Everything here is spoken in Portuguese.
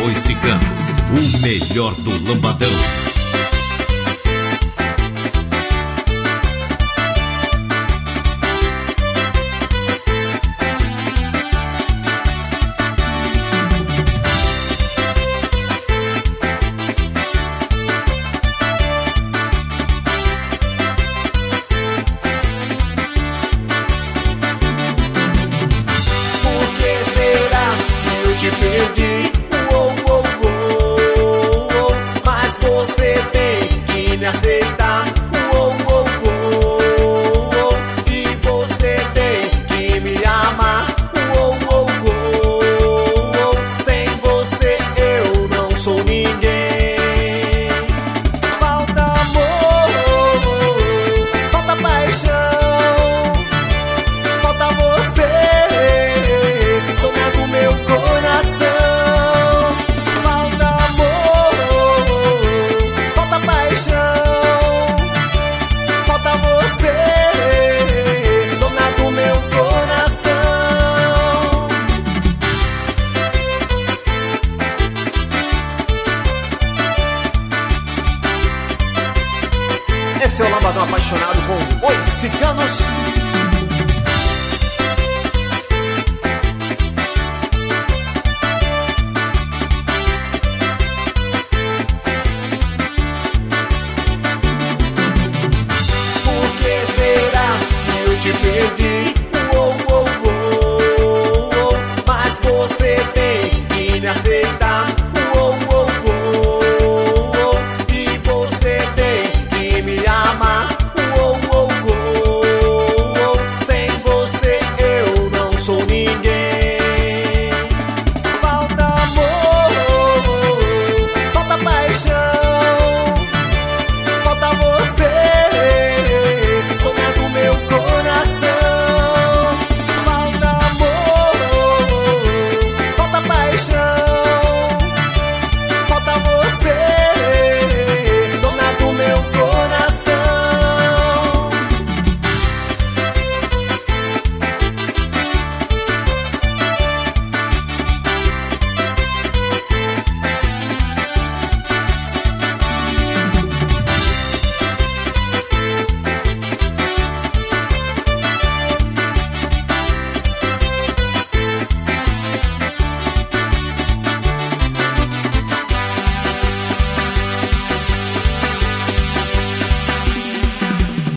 Os Ciganos, o melhor do lambadão. Perdi, mas você tem que me aceitar, e você tem que me amar, sem você eu não sou ninguém. Falta amor, falta paixão, falta você, dona do meu coração. Falta amor, falta paixão, falta você, dona do meu coração. Esse é o Lambadão apaixonado com Os Ciganos.